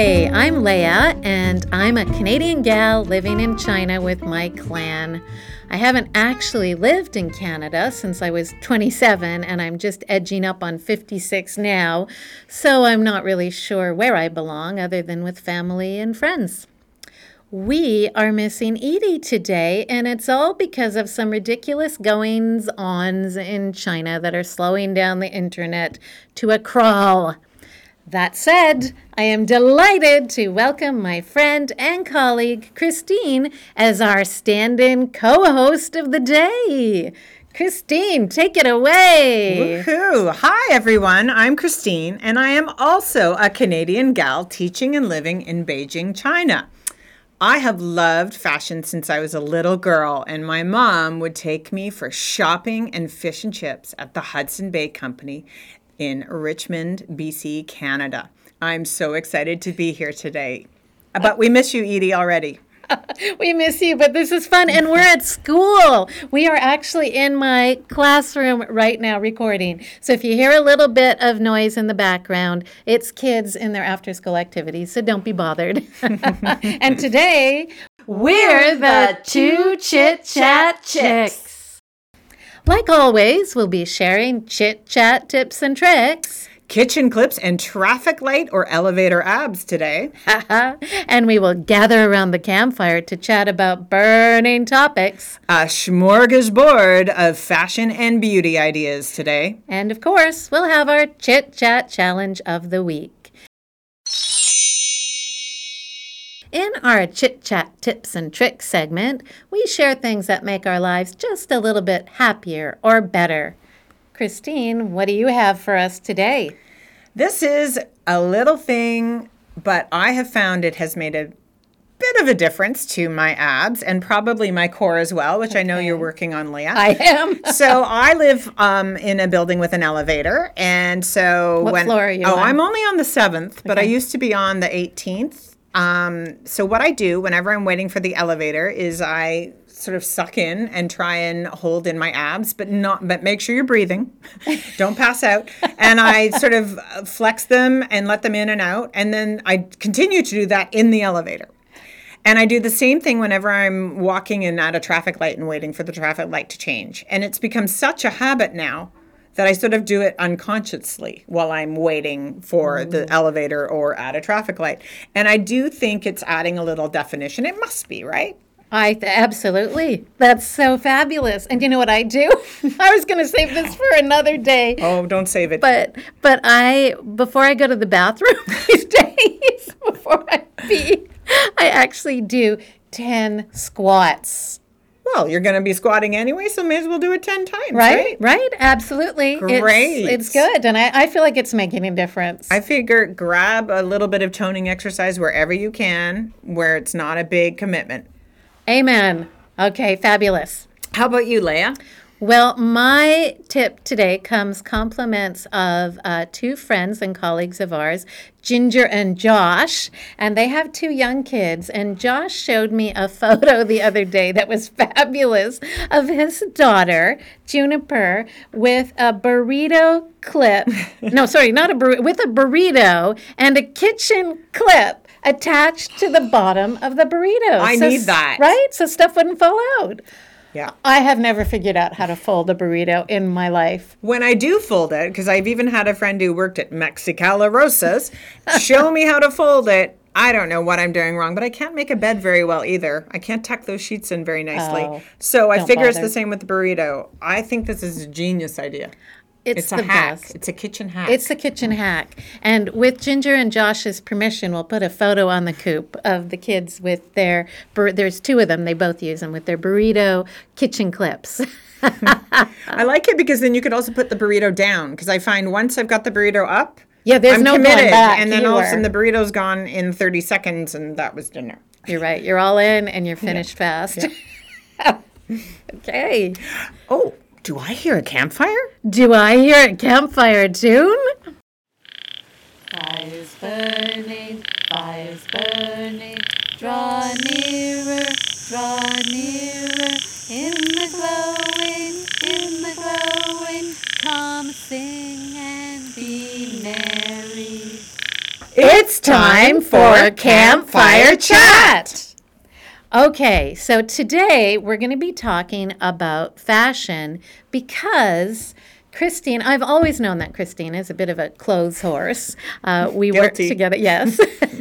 Hi, I'm Leah, and I'm a Canadian gal living in China with my clan. I haven't actually lived in Canada since I was 27, and I'm just edging up on 56 now, so I'm not really sure where I belong other than with family and friends. We are missing Edie today, and it's all because of some ridiculous goings-ons in China that are slowing down the internet to a crawl. That said, I am delighted to welcome my friend and colleague, Christine, as our stand-in co-host of the day. Christine, take it away. Woohoo! Hi, everyone. I'm Christine, and I am also a Canadian gal teaching and living in Beijing, China. I have loved fashion since I was a little girl, and my mom would take me for shopping and fish and chips at the Hudson Bay Company in Richmond, BC, Canada. I'm so excited to be here today. But we miss you, Edie, already. We miss you, but this is fun, and we're at school. We are actually in my classroom right now recording. So if you hear a little bit of noise in the background, it's kids in their after-school activities, so don't be bothered. And today, we're the Two Chit Chat Chicks. Like always, we'll be sharing chit-chat tips and tricks. Kitchen clips and traffic light or elevator abs today. And we will gather around the campfire to chat about burning topics. A smorgasbord of fashion and beauty ideas today. And of course, we'll have our chit-chat challenge of the week. In our chit-chat tips and tricks segment, we share things that make our lives just a little bit happier or better. Christine, what do you have for us today? This is a little thing, but I have found it has made a bit of a difference to my abs and probably my core as well, which I know you're working on, Leah. I am. So I live in a building with an elevator, and so what floor are you on? I'm only on the 7th, but I used to be on the 18th. So what I do whenever I'm waiting for the elevator is I sort of suck in and try and hold in my abs, but make sure you're breathing. Don't pass out. And I sort of flex them and let them in and out. And then I continue to do that in the elevator. And I do the same thing whenever I'm walking in at a traffic light and waiting for the traffic light to change. And it's become such a habit now that I sort of do it unconsciously while I'm waiting for the elevator or at a traffic light. And I do think it's adding a little definition. It must be, right? Absolutely. That's so fabulous. And you know what I do? I was going to save this for another day. Oh, don't save it. But before I go to the bathroom these days, before I pee, I actually do 10 squats. Well, you're going to be squatting anyway, so may as well do it 10 times, right? Right, absolutely. Great. It's good, and I feel like it's making a difference. I figure grab a little bit of toning exercise wherever you can, where it's not a big commitment. Amen. Okay, fabulous. How about you, Leah? Well, my tip today comes compliments of two friends and colleagues of ours, Ginger and Josh, and they have two young kids. And Josh showed me a photo the other day that was fabulous of his daughter, Juniper, with a burrito clip. No, sorry, not a burrito, with a burrito and a kitchen clip attached to the bottom of the burrito. I need that. Right? So stuff wouldn't fall out. Yeah. I have never figured out how to fold a burrito in my life. When I do fold it, because I've even had a friend who worked at Mexicala Rosas show me how to fold it. I don't know what I'm doing wrong, but I can't make a bed very well either. I can't tuck those sheets in very nicely. Oh, so I figure it's bother. the same with the burrito. I think this is a genius idea. It's a the hack. best. It's a kitchen hack. It's a kitchen hack. And with Ginger and Josh's permission, we'll put a photo on the coop of the kids with their, there's two of them, they both use them, with their burrito kitchen clips. I like it because then you could also put the burrito down, because I find once I've got the burrito up, Yeah, there's I'm no committed, going back. and then all of a sudden the burrito's gone in 30 seconds, and that was dinner. You're right. You're all in, and you're finished fast. Yeah. Okay. Oh, do I hear a campfire? Do I hear a campfire tune? Fire's burning, draw nearer, in the glowing, come sing and be merry. It's time for Campfire Chat. Okay, so today we're going to be talking about fashion because Christine, I've always known that Christine is a bit of a clothes horse. We worked together. Yes,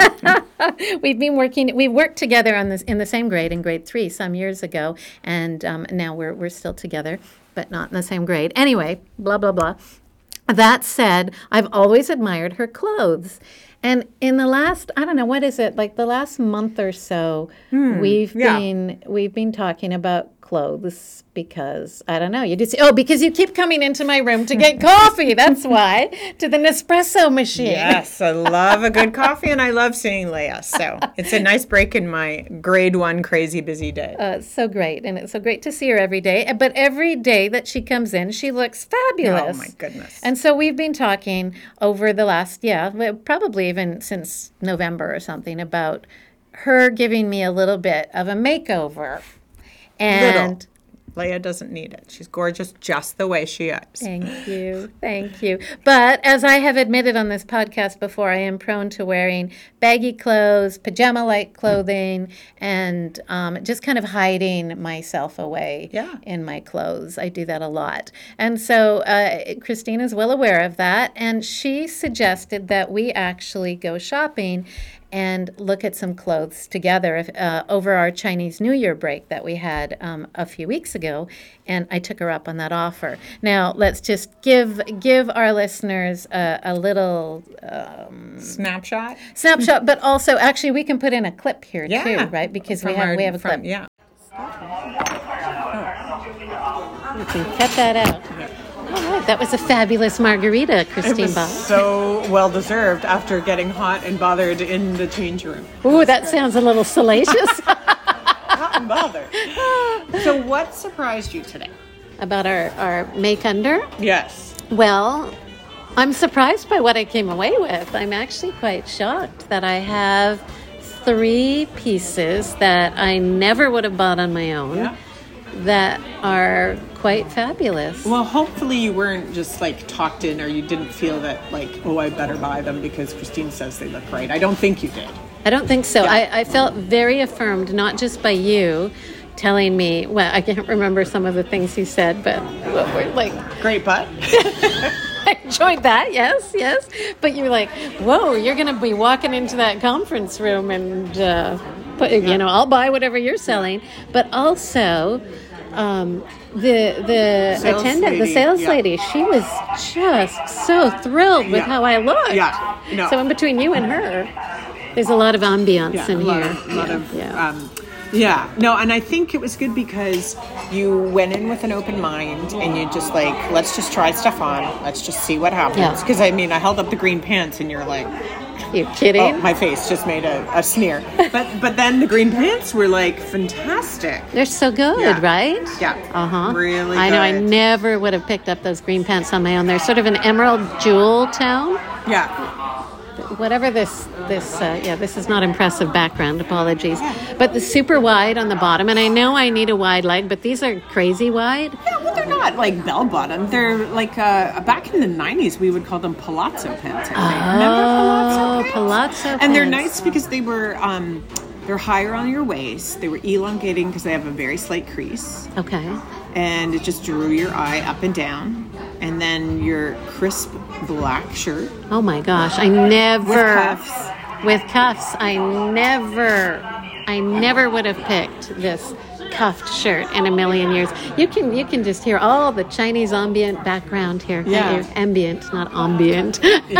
we worked together on this in the same grade in grade 3 some years ago, and now we're still together, but not in the same grade. Anyway, blah blah blah. That said, I've always admired her clothes. And in the last, I don't know, what is it, like the last month or so, we've been talking about clothes because, I don't know, because you keep coming into my room to get coffee, that's why, to the Nespresso machine. Yes, I love a good coffee and I love seeing Leah. So it's a nice break in my grade 1 crazy busy day. It's so great. And it's so great to see her every day. But every day that she comes in, she looks fabulous. Oh, my goodness. And so we've been talking over the last, probably even since November or something, about her giving me a little bit of a makeover. And Leah doesn't need it. She's gorgeous just the way she is. Thank you. But as I have admitted on this podcast before, I am prone to wearing baggy clothes, pajama-like clothing, and just kind of hiding myself away in my clothes. I do that a lot. And so Christine is well aware of that, and she suggested that we actually go shopping and look at some clothes together over our Chinese New Year break that we had a few weeks ago, and I took her up on that offer. Now, let's just give our listeners a little snapshot, but also, actually, we can put in a clip here too, right? Because we have a clip. Yeah. We can cut that out. All right, that was a fabulous margarita, Christine bought. So well deserved after getting hot and bothered in the change room. Ooh, that sounds a little salacious. Hot and bothered. So what surprised you today? About our make under? Yes. Well, I'm surprised by what I came away with. I'm actually quite shocked that I have 3 pieces that I never would have bought on my own that are quite fabulous. Well, hopefully you weren't just talked in, or you didn't feel that I better buy them because Christine says they look great. I don't think you did. I don't think so. Yeah. I felt very affirmed, not just by you telling me, well, I can't remember some of the things you said, but great butt. I enjoyed that, yes. But you're like, whoa, you're going to be walking into that conference room and, I'll buy whatever you're selling. But also, the attendant, the sales lady, she was just so thrilled with how I looked. Yeah. No. So in between you and her, there's a lot of ambiance in here. No, and I think it was good because you went in with an open mind and you just let's just try stuff on. Let's just see what happens. Because, I held up the green pants and you're like... You kidding? Oh, my face just made a sneer. But then the green pants were fantastic. They're so good, right? Yeah. Uh-huh. Really I good. know, I never would have picked up those green pants on my own. They're sort of an emerald jewel town. Yeah. Whatever this is not impressive background, apologies. But the super wide on the bottom, and I know I need a wide leg, but these are crazy wide. Yeah, well, they're not bell bottom. They're back in the 90s, we would call them palazzo pants, I think. Remember palazzo pants? And they're nice because they were, they're higher on your waist. They were elongating because they have a very slight crease. Okay. And it just drew your eye up and down. And then your crisp black shirt. Oh my gosh, I never... With cuffs. I never would have picked this cuffed shirt in a million years. You can just hear all the Chinese ambient background here. Yeah. Ambient, not ambient.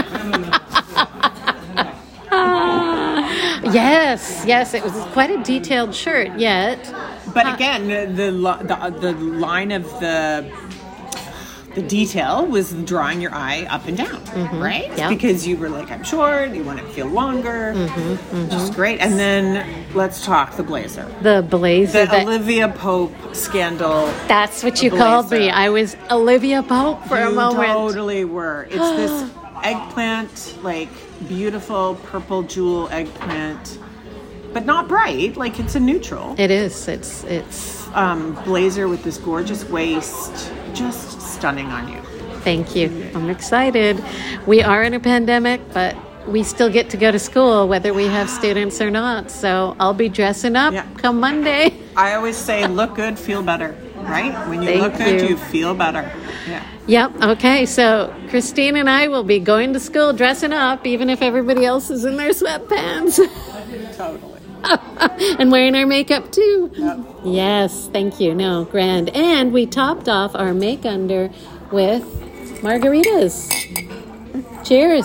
Yes, it was quite a detailed shirt, yet. But again, the line of the detail was drawing your eye up and down, right? Yep. Because you were I'm short, you want it to feel longer, just great. And then let's talk the blazer. The blazer. The Olivia Pope scandal. That's what you called me. I was Olivia Pope for a moment. You totally were. It's this eggplant, beautiful purple jewel eggplant, but not bright. It's a neutral. It is. It's blazer with this gorgeous waist. Just stunning on you. Thank you. I'm excited. We are in a pandemic, but we still get to go to school whether we have students or not. So I'll be dressing up come Monday. I always say, look good, feel better, right? When you look good, you feel better. Yeah. Yep. Okay. So Christine and I will be going to school dressing up, even if everybody else is in their sweatpants. Totally. And wearing our makeup too. Yep. Yes. Thank you. No, grand. And we topped off our make under with margaritas. Cheers.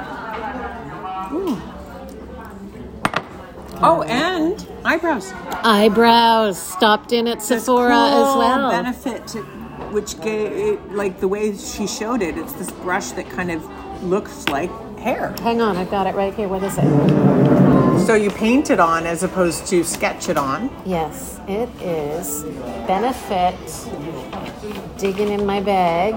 Oh, and eyebrows. Eyebrows. Stopped in at Sephora as well. Benefit to, which gave, like the way she showed it, it's this brush that kind of looks like hair. Hang on, I've got it right here. What is it? So you paint it on as opposed to sketch it on. Yes, it is Benefit. Digging in my bag.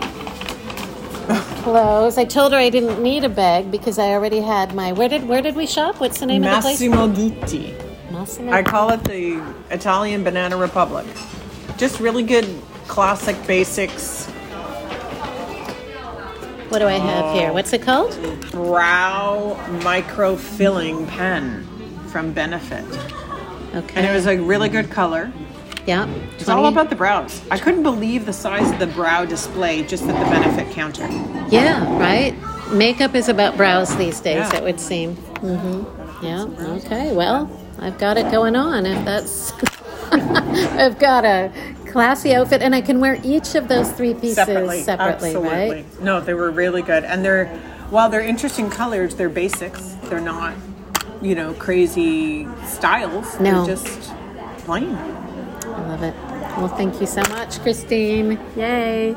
Clothes. I told her I didn't need a bag because I already had my. Where did we shop? What's the name of the place? Massimo Dutti. Massimo. I call it the Italian Banana Republic. Just really good classic basics. What do I have here? What's it called? Brow micro filling pen from Benefit. Okay. And it was a really good color. Yeah. It's all about the brows. I couldn't believe the size of the brow display just at the Benefit counter. Yeah, right? Makeup is about brows these days, Yeah. it would seem. Mm-hmm. Yeah, okay. Well, I've got it going on if that's... I've got a classy outfit, and I can wear each of those three pieces separately, Absolutely. right? No, they were really good. And while they're interesting colors, they're basics. They're not, crazy styles. No. They're just plain. I love it. Well, thank you so much, Christine. Yay.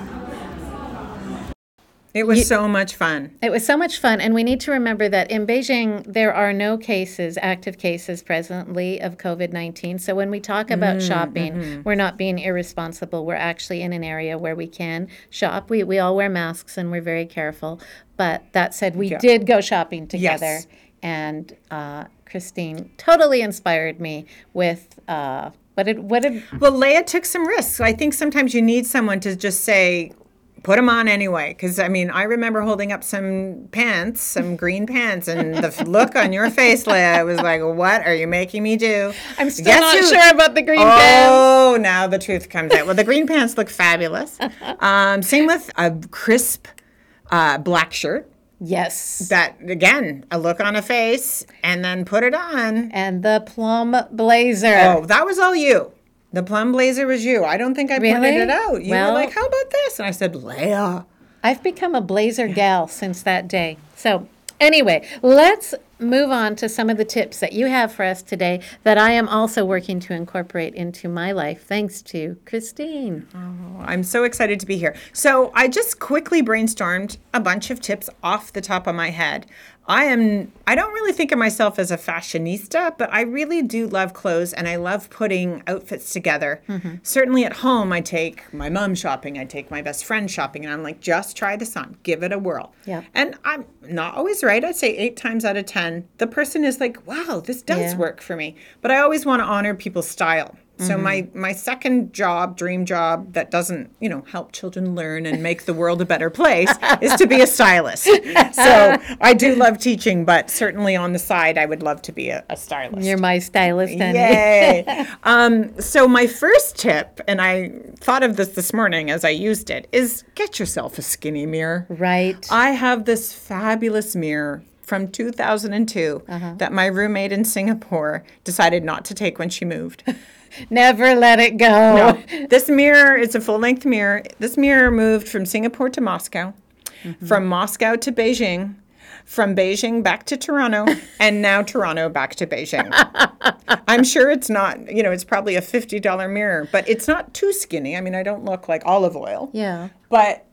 It was so much fun. It was so much fun, and we need to remember that in Beijing, there are no active cases presently of COVID-19. So when we talk about shopping, we're not being irresponsible. We're actually in an area where we can shop. We all wear masks, and we're very careful. But that said, we did go shopping together, Yes. and Christine totally inspired me with... What did? Well, Leia took some risks. I think sometimes you need someone to just say, put them on anyway. Because, I remember holding up some pants, some green pants, and the look on your face, Leia, was like, what are you making me do? I'm still not sure about the green pants. Oh, now the truth comes out. Well, the green pants look fabulous. Same with a crisp black shirt. Yes. That, again, a look on a face, and then put it on. And the plum blazer. Oh, that was all you. The plum blazer was you. I don't think I pointed it out. You were like, how about this? And I said, Leia. I've become a blazer gal since that day. So anyway, let's move on to some of the tips that you have for us today that I am also working to incorporate into my life, thanks to Christine. I'm so excited to be here. So I just quickly brainstormed a bunch of tips off the top of my head. I don't really think of myself as a fashionista, but I really do love clothes, and I love putting outfits together. Mm-hmm. Certainly at home, I take my mom shopping, I take my best friend shopping, and I'm like, just try this on, give it a whirl. Yeah. And I'm not always right. I'd say 8 times out of 10, the person is like, wow, this does work for me. But I always want to honor people's style. So my second job, dream job that doesn't, help children learn and make the world a better place is to be a stylist. So I do love teaching, but certainly on the side, I would love to be a stylist. You're my stylist, honey. Yay. So my first tip, and I thought of this morning as I used it, is get yourself a skinny mirror. Right. I have this fabulous mirror from 2002 that my roommate in Singapore decided not to take when she moved. Never let it go. No. This mirror is a full-length mirror. This mirror moved from Singapore to Moscow, from Moscow to Beijing, from Beijing back to Toronto, and now Toronto back to Beijing. I'm sure it's not, it's probably a $50 mirror, but it's not too skinny. I don't look like olive oil. Yeah. But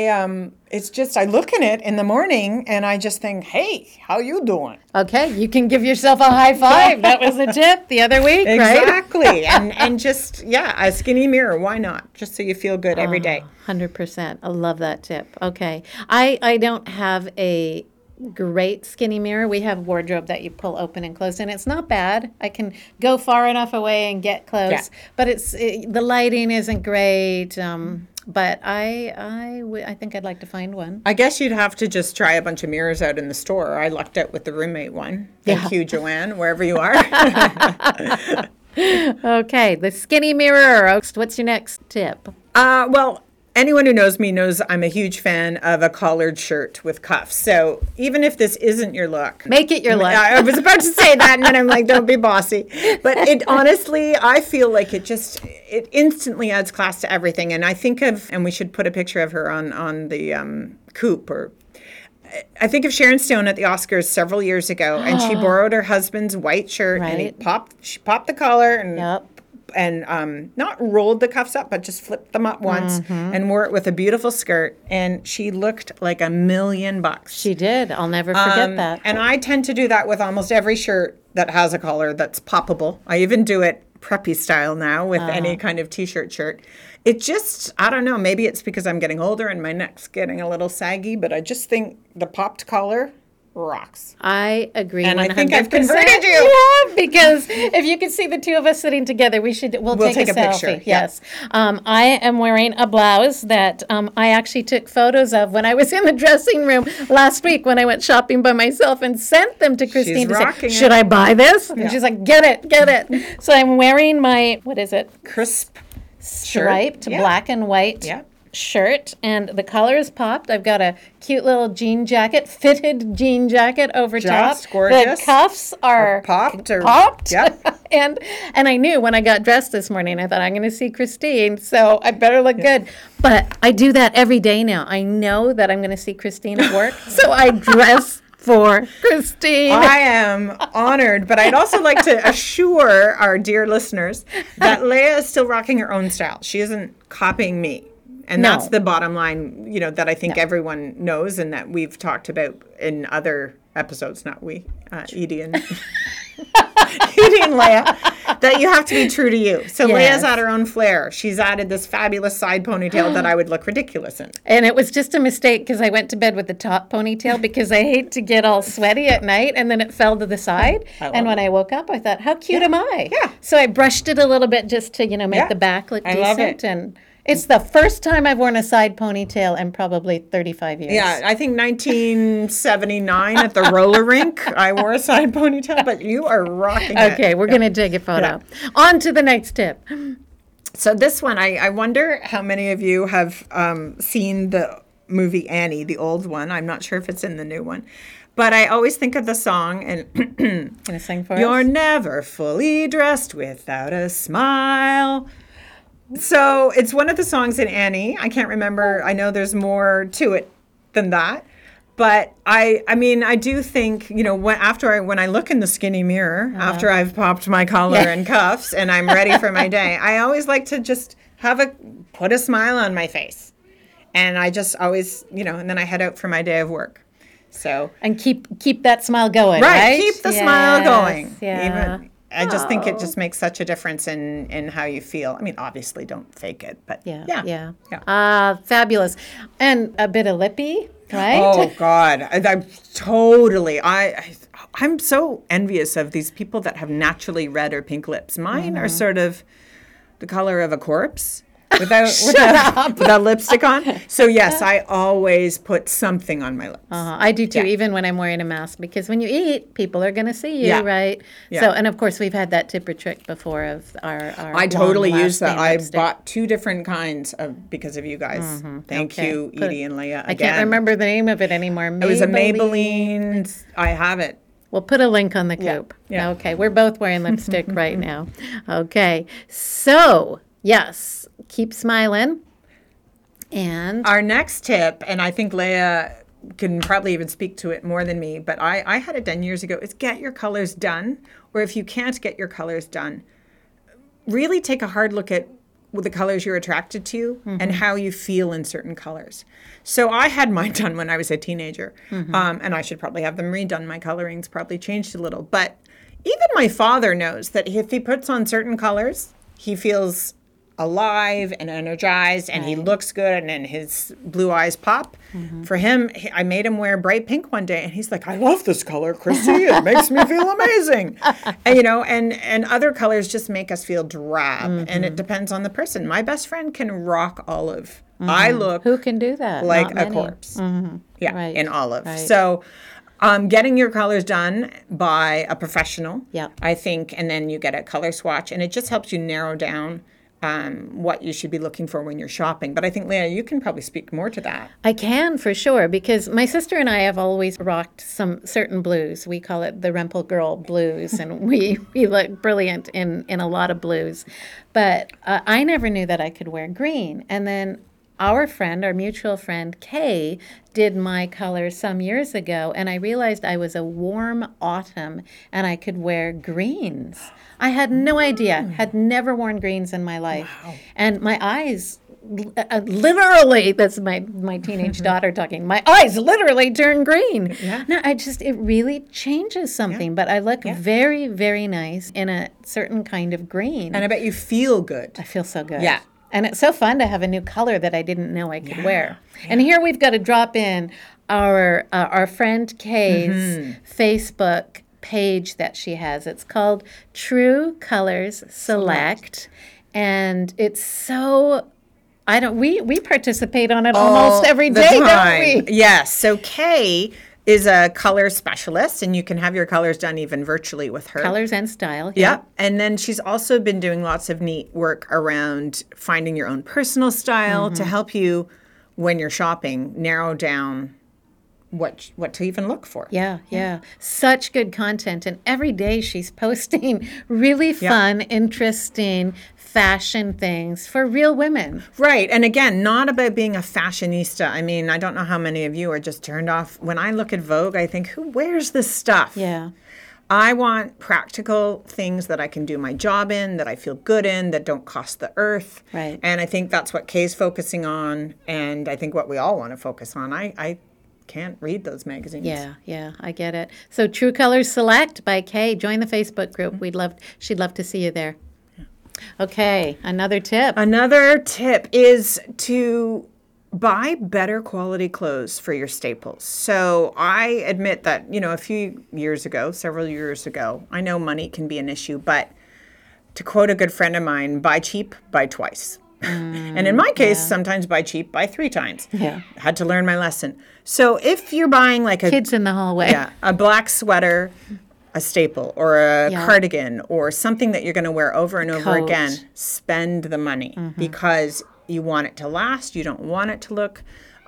it's just, I look in it in the morning and I just think, hey, how you doing? Okay, you can give yourself a high five. That was a tip the other week, right? Exactly. and just, a skinny mirror. Why not? Just so you feel good every day. 100%. I love that tip. Okay. I don't have a great skinny mirror. We have wardrobe that you pull open and close, and it's not bad. I can go far enough away and get close, but the lighting isn't great. but I think I'd like to find one. I guess you'd have to just try a bunch of mirrors out in the store. I lucked out with the roommate one. Thank you, Joanne, wherever you are. Okay, the skinny mirror. What's your next tip? Well, anyone who knows me knows I'm a huge fan of a collared shirt with cuffs. So even if this isn't your look, Make it your look. I was about to say that, and then I'm like, don't be bossy. But it honestly, I feel like it instantly adds class to everything. And I think of, and we should put a picture of her on the coupe, or I think of Sharon Stone at the Oscars several years ago, and she borrowed her husband's white shirt, and she popped the collar and not rolled the cuffs up, but just flipped them up once and wore it with a beautiful skirt. And she looked like $1,000,000. She did. I'll never forget that. And I tend to do that with almost every shirt that has a collar that's poppable. I even do it preppy style now with any kind of t-shirt shirt. It just, I don't know, maybe it's because I'm getting older and my neck's getting a little saggy, but I just think the popped collar rocks. I agree. And 100%. I think I've converted you. Yeah, because if you could see the two of us sitting together, we'll take a selfie. picture. Yes. I am wearing a blouse that I actually took photos of when I was in the dressing room last week when I went shopping by myself and sent them to Christine to say, should I buy this? And she's like, get it. So I'm wearing my, what is it? Crisp striped black and white shirt, and the collar is popped. I've got a cute little fitted jean jacket over top. Gorgeous. The cuffs are popped. Yep. and I knew when I got dressed this morning, I thought I'm going to see Christine, so I better look good. But I do that every day now. I know that I'm going to see Christine at work, so I dress for Christine. I am honored, but I'd also like to assure our dear listeners that Leah is still rocking her own style. She isn't copying me. And that's the bottom line, that I think everyone knows and that we've talked about in other episodes, not we, Edie and Edie and Leah, that you have to be true to you. So Leah's had her own flair. She's added this fabulous side ponytail that I would look ridiculous in. And it was just a mistake because I went to bed with the top ponytail because I hate to get all sweaty at night, and then it fell to the side. And when I woke up, I thought, how cute am I? Yeah. So I brushed it a little bit just to, make the back look decent. Love it. And it's the first time I've worn a side ponytail in probably 35 years. Yeah, I think 1979 at the roller rink, I wore a side ponytail, but you are rocking it. Okay, we're going to take a photo. Yeah. On to the next tip. So this one, I wonder how many of you have seen the movie Annie, the old one. I'm not sure if it's in the new one. But I always think of the song, and Gonna sing for You're us? never fully dressed without a smile. So it's one of the songs in Annie. I can't remember. I know there's more to it than that. But I mean, I do think, when I look in the skinny mirror, after I've popped my collar and cuffs and I'm ready for my day, I always like to just put a smile on my face. And I just always, and then I head out for my day of work. So. And keep that smile going, right? Keep the smile going. Yeah. I just think it just makes such a difference in how you feel. I mean, obviously, don't fake it, but yeah. Fabulous. And a bit of lippy, right? Oh God, I'm so envious of these people that have naturally red or pink lips. Mine are sort of the color of a corpse. Without lipstick on. So yes, I always put something on my lips. I do too, even when I'm wearing a mask, because when you eat, people are going to see you, right? Yeah. So, and of course, we've had that tip or trick before of our I totally use that. Lipstick. I bought 2 different kinds because of you guys. Thank you, Edie and Leah. I can't remember the name of it anymore. It was a Maybelline. I have it. We'll put a link on the coop. Yeah. Okay, we're both wearing lipstick right now. Okay, so yes, keep smiling. And our next tip, and I think Leah can probably even speak to it more than me, but I had it done years ago, is get your colors done. Or if you can't get your colors done, really take a hard look at the colors you're attracted to and how you feel in certain colors. So I had mine done when I was a teenager, and I should probably have them redone. My coloring's probably changed a little. But even my father knows that if he puts on certain colors, he feels alive and energized, and he looks good, and then his blue eyes pop. For him, I made him wear bright pink one day, and he's like, I love this color, Chrissy. It makes me feel amazing. And, you know, and other colors just make us feel drab, and it depends on the person. My best friend can rock olive. I look Who can do that? like Not a many. corpse. Yeah, Right, in olive. right. So getting your colors done by a professional, Yep. I think, and then you get a color swatch, and it just helps you narrow down what you should be looking for when you're shopping. But I think, Leah, you can probably speak more to that. I can for sure, because my sister and I have always rocked some certain blues. We call it the Rempel Girl blues, and we look brilliant in a lot of blues. But I never knew that I could wear green. And then our mutual friend, Kay, did my color some years ago, and I realized I was a warm autumn and I could wear greens. I had no idea, had never worn greens in my life. Wow. And my eyes, literally, that's my teenage daughter talking, my eyes literally turn green. Yeah. No, it really changes something, but I look very, very nice in a certain kind of green. And I bet you feel good. I feel so good. Yeah. And it's so fun to have a new color that I didn't know I could wear. Yeah. And here we've got to drop in our friend Kay's Facebook page that she has. It's called True Colors Select. And it's so... we participate on it almost every day, don't we? Yes. So Kay is a color specialist, and you can have your colors done even virtually with her. Colors and style. Yeah. And then she's also been doing lots of neat work around finding your own personal style to help you, when you're shopping, narrow down what to even look for. Yeah. Such good content. And every day she's posting really fun, interesting fashion things for real women. Right. And again, not about being a fashionista. I mean, I don't know how many of you are just turned off. When I look at Vogue, I think, who wears this stuff? Yeah. I want practical things that I can do my job in, that I feel good in, that don't cost the earth. Right. And I think that's what Kay's focusing on, and I think what we all want to focus on. I can't read those magazines. Yeah, I get it. So True Colors Select by Kay. Join the Facebook group. She'd love to see you there. Okay, another tip. Another tip is to buy better quality clothes for your staples. So I admit that, several years ago, I know money can be an issue, but to quote a good friend of mine, buy cheap, buy twice. And in my case, sometimes buy cheap, buy 3 times. Yeah. Had to learn my lesson. So if you're buying like Kids in the hallway. Yeah, a black sweater, a staple, or a cardigan, or something that you're going to wear over and over again, spend the money because you want it to last. You don't want it to look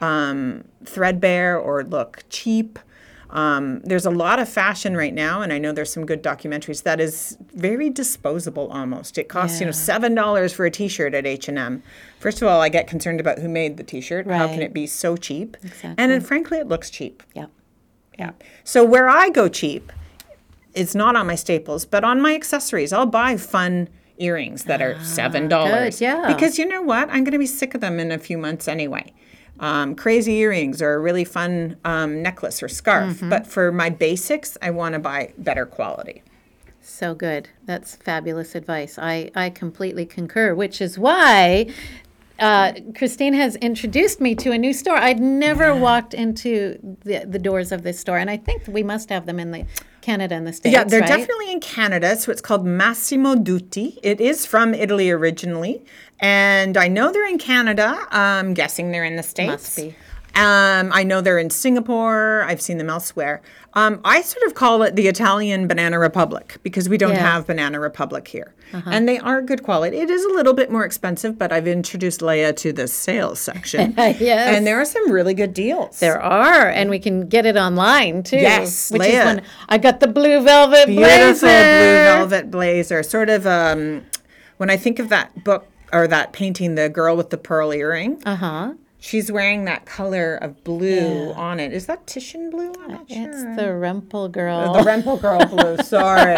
threadbare or look cheap. There's a lot of fashion right now, and I know there's some good documentaries that is very disposable almost. It costs $7 for a T-shirt at H&M. First of all, I get concerned about who made the T-shirt. How can it be so cheap? Exactly. And then, frankly, it looks cheap. Yeah. So where I go cheap, it's not on my staples, but on my accessories. I'll buy fun earrings that are $7. Good, yeah. Because you know what? I'm going to be sick of them in a few months anyway. Crazy earrings or a really fun necklace or scarf. But for my basics, I want to buy better quality. So good. That's fabulous advice. I completely concur, which is why Christine has introduced me to a new store. I'd never walked into the doors of this store, and I think we must have them in Canada and the States. Yeah, they're right? definitely in Canada. So it's called Massimo Dutti. It is from Italy originally, and I know they're in Canada. I'm guessing they're in the States. Must be. I know they're in Singapore. I've seen them elsewhere. I sort of call it the Italian Banana Republic because we don't have Banana Republic here. And they are good quality. It is a little bit more expensive, but I've introduced Leia to the sales section. Yes. And there are some really good deals. There are, and we can get it online too. Yes, which Leia. is when I got the blue velvet blazer. Beautiful blue velvet blazer. Sort of, when I think of that book or that painting, The Girl with the Pearl Earring. She's wearing that color of blue on it. Is that Titian blue? I'm not sure. It's the Rempel Girl. The Rempel Girl blue. Sorry.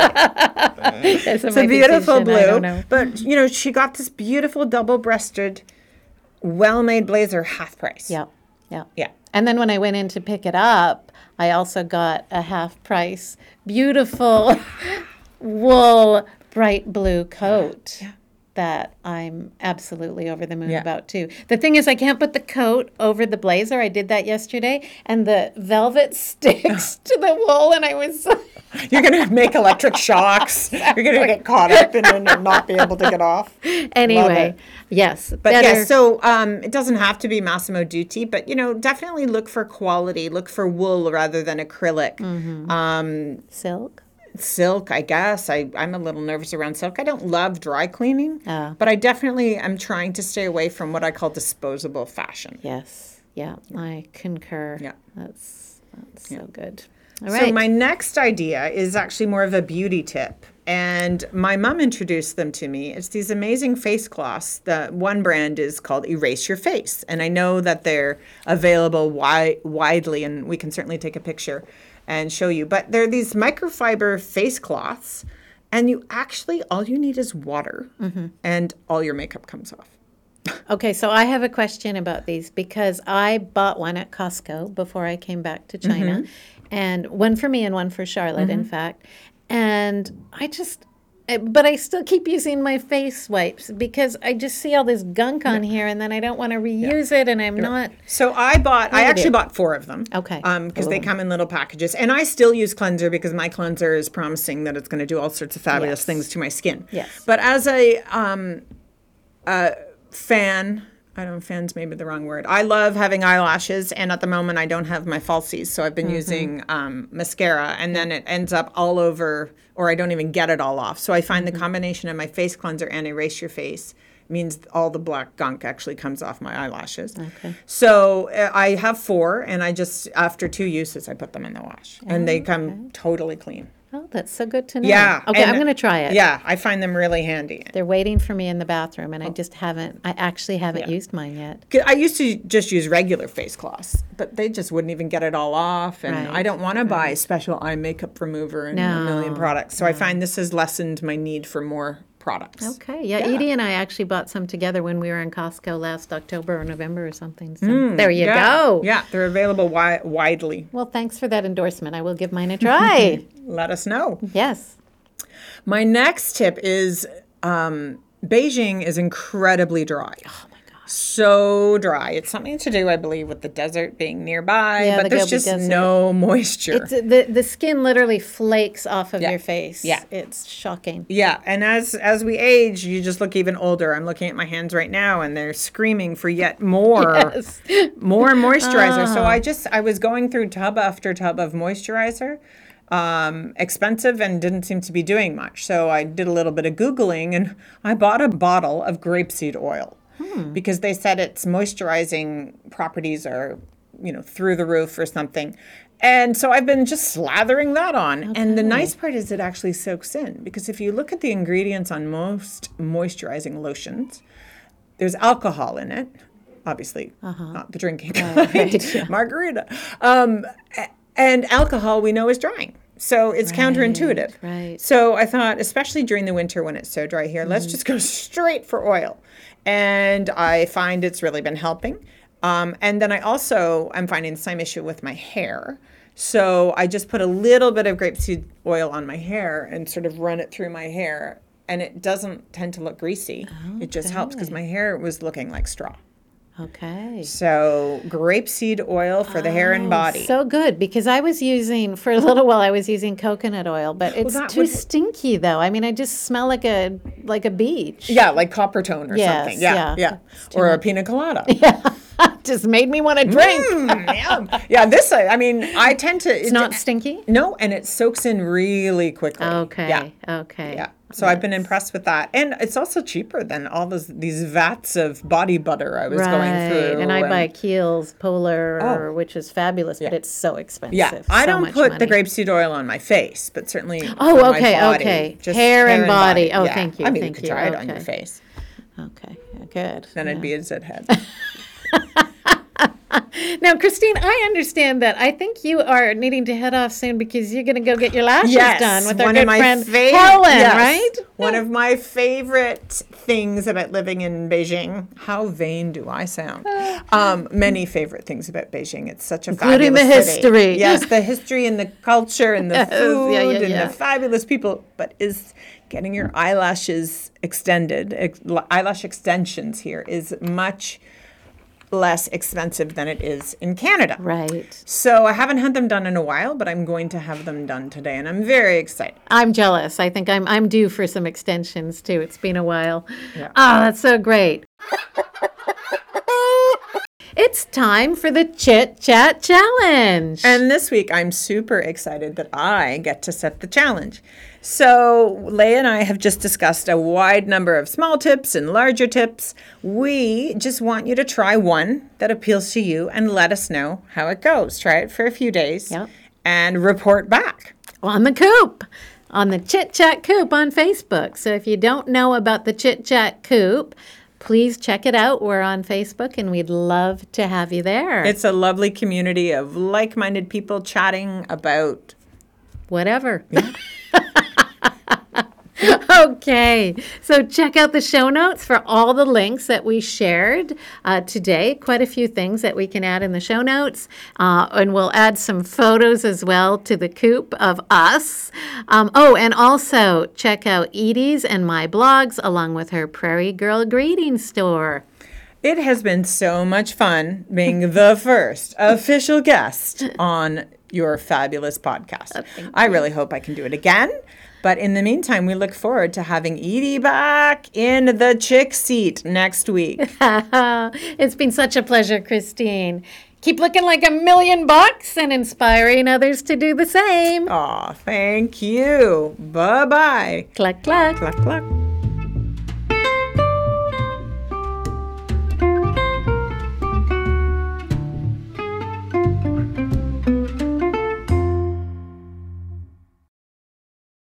It's a beautiful Titian, blue. I don't know. But, she got this beautiful double-breasted, well-made blazer, half price. Yeah. Yeah. And then when I went in to pick it up, I also got a half price, beautiful wool, bright blue coat. that I'm absolutely over the moon about too. The thing is, I can't put the coat over the blazer. I did that yesterday, and the velvet sticks to the wool, and I was... You're going to make electric shocks. You're going to get caught up in it and not be able to get off. Anyway, yes. But better. yes, so it doesn't have to be Massimo Dutti, but, definitely look for quality. Look for wool rather than acrylic. Silk? Silk, I guess. I'm a little nervous around silk. I don't love dry cleaning, but I definitely am trying to stay away from what I call disposable fashion. Yes. Yeah, I concur. Yeah. That's so good. All right. So my next idea is actually more of a beauty tip. And my mom introduced them to me. It's these amazing face cloths. The one brand is called Erase Your Face. And I know that they're available widely, and we can certainly take a picture and show you. But they're these microfiber face cloths, and all you need is water, and all your makeup comes off. Okay, so I have a question about these because I bought one at Costco before I came back to China, and one for me and one for Charlotte, in fact. And but I still keep using my face wipes because I just see all this gunk on here, and then I don't want to reuse it, and I'm not. So I actually bought 4 of them. Okay. Because they come in little packages. And I still use cleanser because my cleanser is promising that it's going to do all sorts of fabulous things to my skin. Yes. But as a fan, I don't know, fan's maybe the wrong word. I love having eyelashes, and at the moment I don't have my falsies, so I've been using mascara, and then it ends up all over, or I don't even get it all off. So I find the combination of my face cleanser and Erase Your Face means all the black gunk actually comes off my eyelashes. Okay. So I have 4, and I just, after 2 uses, I put them in the wash, and they come totally clean. Oh, that's so good to know. Yeah. Okay, and I'm going to try it. Yeah, I find them really handy. They're waiting for me in the bathroom, and I actually haven't used mine yet. I used to just use regular face cloths, but they just wouldn't even get it all off. And I don't want to buy special eye makeup remover and a million products. So I find this has lessened my need for more products. Okay. Yeah, Edie and I actually bought some together when we were in Costco last October or November or something. So there you go. Yeah, they're available widely. Well, thanks for that endorsement. I will give mine a try. Let us know. Yes. My next tip is Beijing is incredibly dry. Oh, my gosh. So dry. It's something to do, I believe, with the desert being nearby, but there's just no moisture. The skin literally flakes off of your face. Yeah. It's shocking. Yeah, and as we age, you just look even older. I'm looking at my hands right now, and they're screaming for yet more, more moisturizer. So I was going through tub after tub of moisturizer. Expensive and didn't seem to be doing much. So I did a little bit of Googling, and I bought a bottle of grapeseed oil because they said its moisturizing properties are, through the roof or something. And so I've been just slathering that on. Okay. And the nice part is it actually soaks in, because if you look at the ingredients on most moisturizing lotions, there's alcohol in it, obviously, not the drinking kind, margarita. And alcohol we know is drying. So it's counterintuitive. Right. So I thought, especially during the winter when it's so dry here, let's just go straight for oil. And I find it's really been helping. And then I'm finding the same issue with my hair. So I just put a little bit of grapeseed oil on my hair and sort of run it through my hair. And it doesn't tend to look greasy. Okay. It just helps because my hair was looking like straw. Okay. So grapeseed oil for the hair and body. So good, because I was using, for a little while, I was using coconut oil, but it's too stinky though. I mean, I just smell like a beach. Yeah, like copper tone or something. Yeah. Or a pina colada. Yeah. Just made me want to drink. Yeah, I tend to. It's not stinky? No, and it soaks in really quickly. Okay. Yeah. Okay. Yeah. So I've been impressed with that. And it's also cheaper than all these vats of body butter I was going through. And I buy Kiehl's Polar, which is fabulous, but it's so expensive. Yeah, I don't put the grapeseed oil on my face, but certainly my body. Okay. Just hair and body. Oh, yeah. Thank you. I mean, you could try it on your face. Okay, good. Then it'd be a Z head. Now, Christine, I understand that. I think you are needing to head off soon because you're going to go get your lashes done with our good friend Helen, right? One of my favorite things about living in Beijing. How vain do I sound? Many favorite things about Beijing. It's such a fabulous including the history. Yes, the history and the culture and the food and the fabulous people. But getting your eyelashes extended, eyelash extensions here is much less expensive than it is in Canada. Right. So I haven't had them done in a while, but I'm going to have them done today, and I'm very excited. I'm jealous. I think I'm due for some extensions too. It's been a while. Yeah. Oh, that's so great. It's time for the Chit Chat Challenge. And this week, I'm super excited that I get to set the challenge. So Leah and I have just discussed a wide number of small tips and larger tips. We just want you to try one that appeals to you and let us know how it goes. Try it for a few days and report back. On the Coop, on the Chit Chat Coop on Facebook. So if you don't know about the Chit Chat Coop, please check it out. We're on Facebook, and we'd love to have you there. It's a lovely community of like-minded people chatting about whatever. Yeah. Okay, so check out the show notes for all the links that we shared today. Quite a few things that we can add in the show notes. And we'll add some photos as well to the Coop of us. And also check out Edie's and my blogs along with her Prairie Girl Greeting Store. It has been so much fun being the first official guest on your fabulous podcast. I really hope I can do it again. But in the meantime, we look forward to having Edie back in the chick seat next week. It's been such a pleasure, Christine. Keep looking like $1,000,000 and inspiring others to do the same. Aw, thank you. Bye-bye. Cluck, cluck. Cluck, cluck.